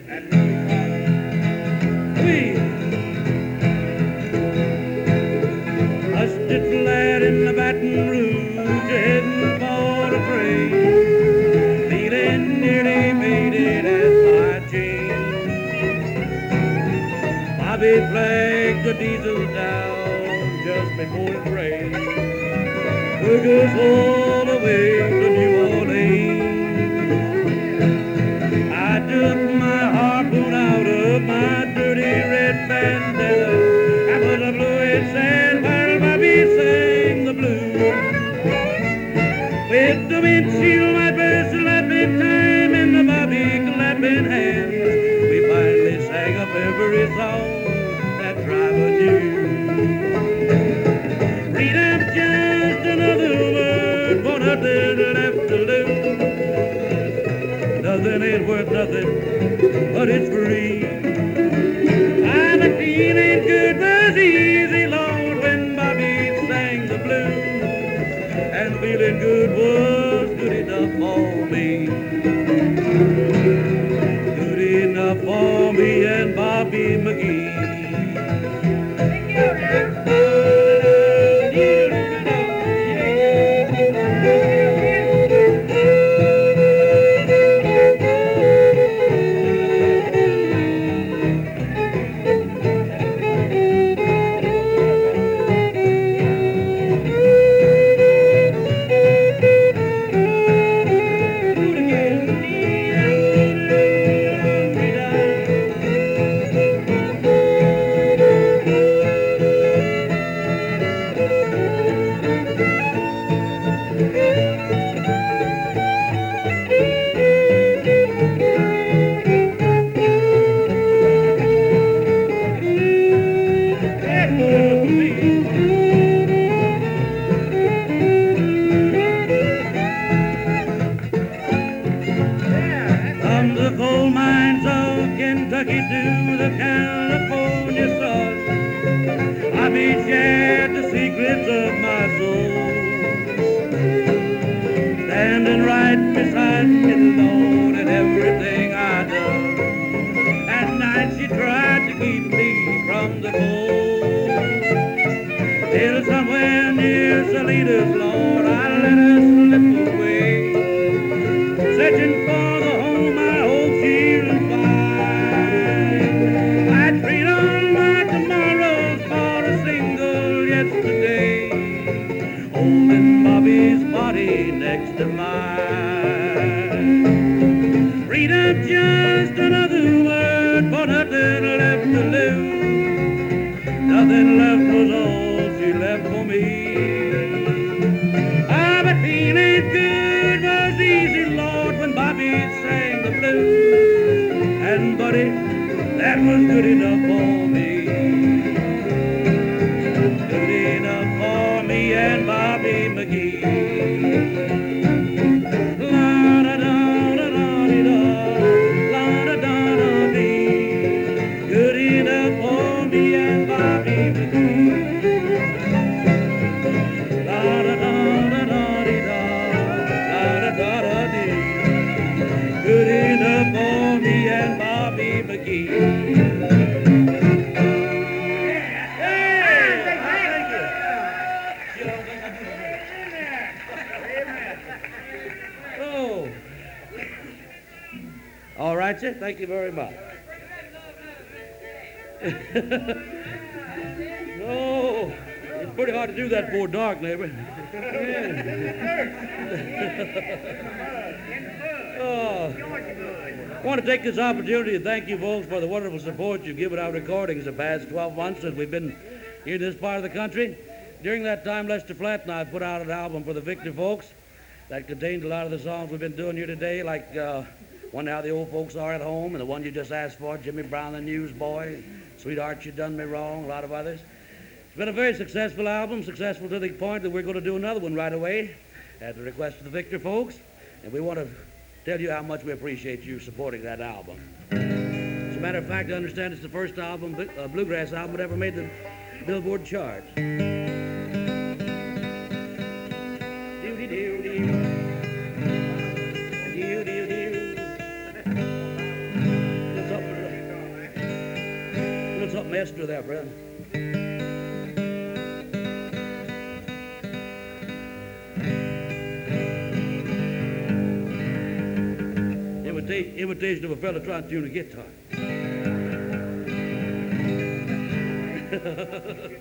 Busted flat in the Baton Rouge, heading for the train, feeling nearly faded as my chain. Bobby flagged the diesel down just before it rained, took us all the way to New Orleans. I took my harpoon out of my dirty red bandana, I put a blue head sand while Bobby sang the blues. With the windshield wipers slapping time and the Bobby clapping hands, we finally sang up every song that driver knew. Freedom's just another word for nothing left to lose. Nothing ain't worth nothing, but it's free. I'm a feeling good was easy, Lord, when Bobby sang the blues. And feeling good was good enough for me. Good enough for me and Bobby McGee. From the coal mines of Kentucky to the California soil, Bobby shared the secrets of my soul. Standing right beside me, Lord, in everything I done. At night she tried to keep me from the cold. Till somewhere near Salinas, Lord, I let her slip away, searching for the home I hope she'll find. I'd trade all my tomorrows for a single yesterday, holding Bobby's body next to mine. Freedom, just another word for nothing left to lose. Nothing left was all she left for me. Ah, but feeling good was easy, Lord, when Bobby sang the blues. And buddy, that was good enough for me. Good enough for me and Bobby McGee. La-da-da-da-da-dee-da, la-da-da-da-dee. Good enough for me and Bobby McGee. La-da-da-da-da-dee-da, la-da-da-da-dee. Good enough for me and Bobby McGee. Oh. All right, sir. Thank you very much. No, it's pretty hard to do that before dark, neighbor. Oh. I want to take this opportunity to thank you folks for the wonderful support you've given our recordings the past 12 months since we've been in this part of the country. During that time, Lester Flatt and I put out an album for the Victor folks that contained a lot of the songs we've been doing here today, like Wonder How the Old Folks Are at Home, and the one you just asked for, Jimmy Brown the Newsboy, Sweetheart You Done Me Wrong, a lot of others. It's been a very successful album, successful to the point that we're going to do another one right away at the request of the Victor folks, and we want to tell you how much we appreciate you supporting that album. As a matter of fact, I understand it's the first album, bluegrass album that ever made the Billboard charts. maestro there, brother. Imitation of a fella trying to tune a guitar.